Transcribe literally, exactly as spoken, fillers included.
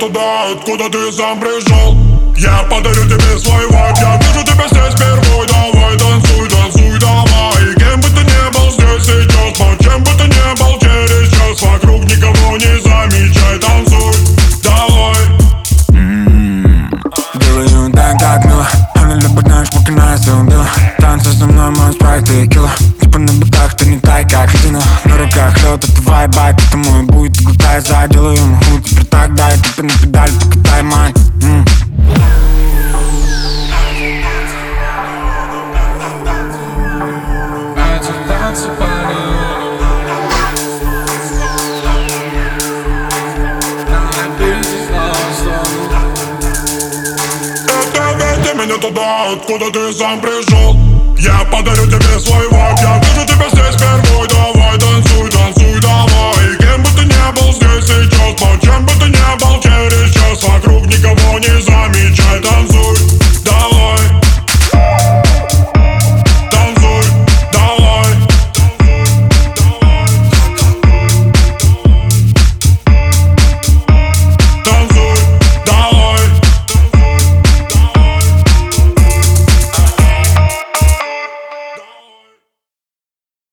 туда, откуда ты сам пришел. Я подарю тебе свой вайб, я вижу тебя здесь впервой. Давай танцуй, танцуй, давай. Кем бы ты не был здесь сейчас, но чем бы ты не был через час, вокруг никого не замечай, танцуй, давай. Делаю так, как мило. Она любит наш покинает все убила. Танцы со мной, мой спрайт и кило. Типа на боках, ты не тай, как ледина. На руках лед, это твой байк, это мой будет. Глотай, заделаю могу теперь так, дай. Типа на педаль, покатай, мать. Меня туда, откуда ты сам пришел. Я подарю